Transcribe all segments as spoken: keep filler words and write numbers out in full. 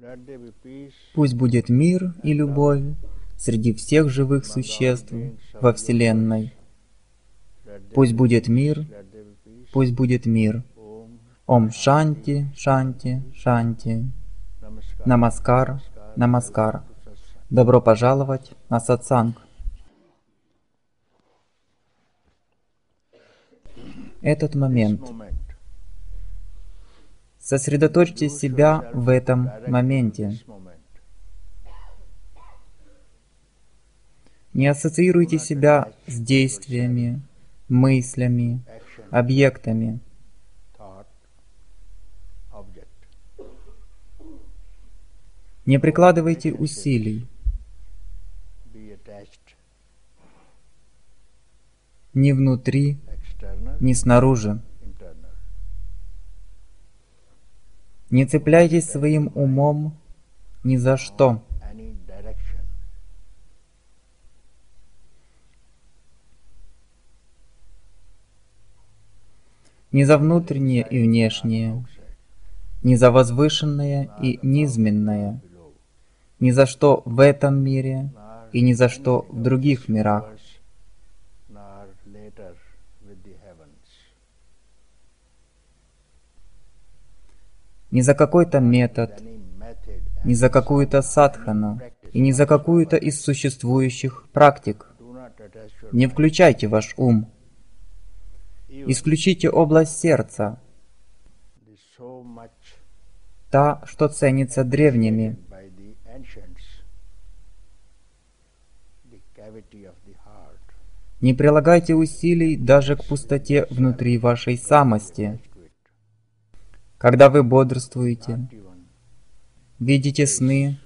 Пусть будет мир и любовь среди всех живых существ во Вселенной. Пусть будет мир, пусть будет мир. Ом Шанти, Шанти, Шанти. Намаскар, Намаскар. Добро пожаловать на сатсанг. Этот момент. Сосредоточьте себя в этом моменте. Не ассоциируйте себя с действиями, мыслями, объектами. Не прикладывайте усилий. Ни внутри, ни снаружи. Не цепляйтесь своим умом ни за что. Ни за внутреннее и внешнее, ни за возвышенное и низменное, ни за что в этом мире и ни за что в других мирах. Ни за какой-то метод, ни за какую-то садхану и ни за какую-то из существующих практик. Не включайте ваш ум. Исключите область сердца, та, что ценится древними. Не прилагайте усилий даже к пустоте внутри вашей самости. Когда вы бодрствуете, видите сны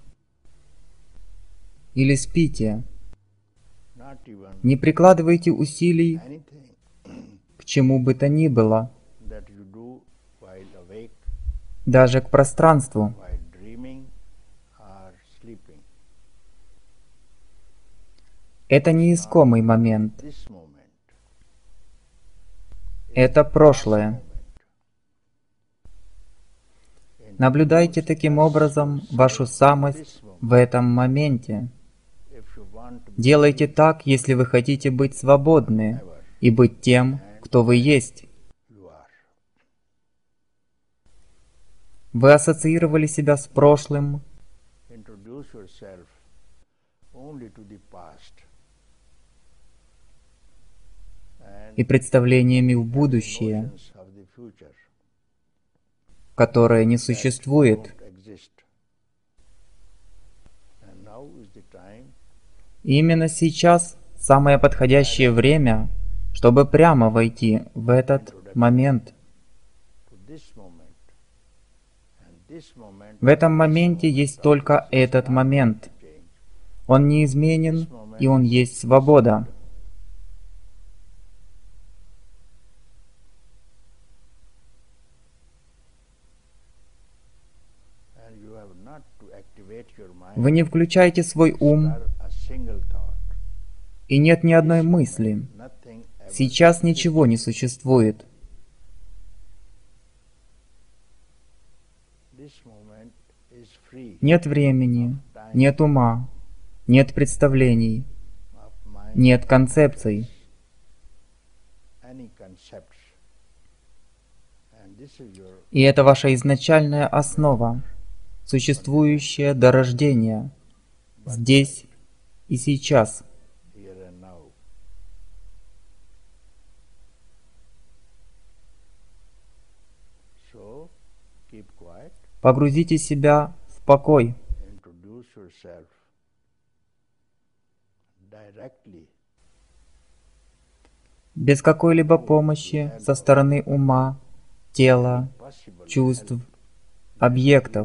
или спите, не прикладывайте усилий к чему бы то ни было, даже к пространству. Это не искомый момент. Это прошлое. Наблюдайте таким образом вашу самость в этом моменте. Делайте так, если вы хотите быть свободны и быть тем, кто вы есть. Вы ассоциировали себя с прошлым и представлениями в будущее, которое не существует. И именно сейчас самое подходящее время, чтобы прямо войти в этот момент. В этом моменте есть только этот момент. Он неизменен, и он есть свобода. Вы не включаете свой ум, и нет ни одной мысли. Сейчас ничего не существует. Нет времени, нет ума, нет представлений, нет концепций. И это ваша изначальная основа, существующая до рождения, здесь и сейчас. Погрузите себя в покой. Без какой-либо помощи со стороны ума, тела, чувств, объектов.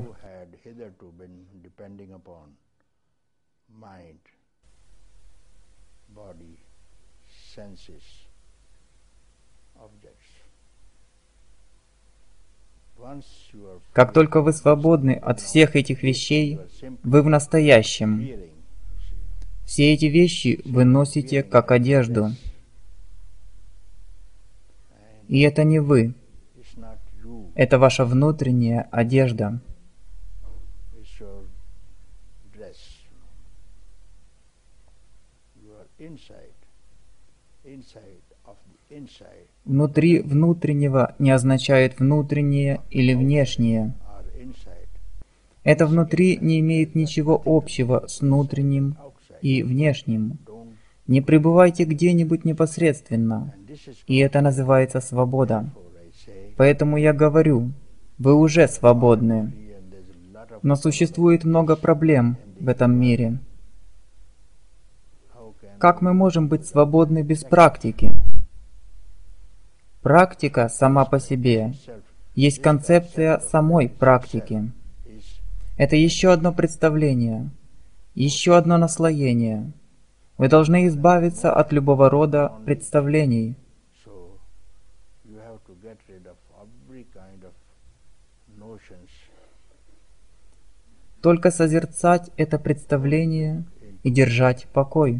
Как только вы свободны от всех этих вещей, вы в настоящем. Все эти вещи вы носите как одежду. И это не вы. Это ваша внутренняя одежда. Внутри внутреннего не означает внутреннее или внешнее. Это внутри не имеет ничего общего с внутренним и внешним. Не пребывайте где-нибудь непосредственно, и это называется свобода. Поэтому я говорю, вы уже свободны. Но существует много проблем в этом мире. Как мы можем быть свободны без практики? Практика сама по себе есть концепция самой практики. Это еще одно представление, еще одно наслоение. Вы должны избавиться от любого рода представлений. Только созерцать это представление и держать покой.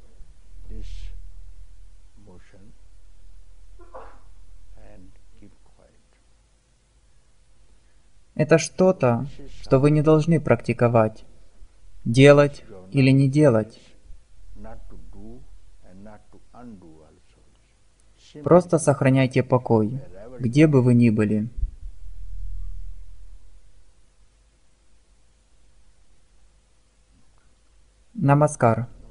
Это что-то, что вы не должны практиковать, делать или не делать. Просто сохраняйте покой, где бы вы ни были. Намаскар.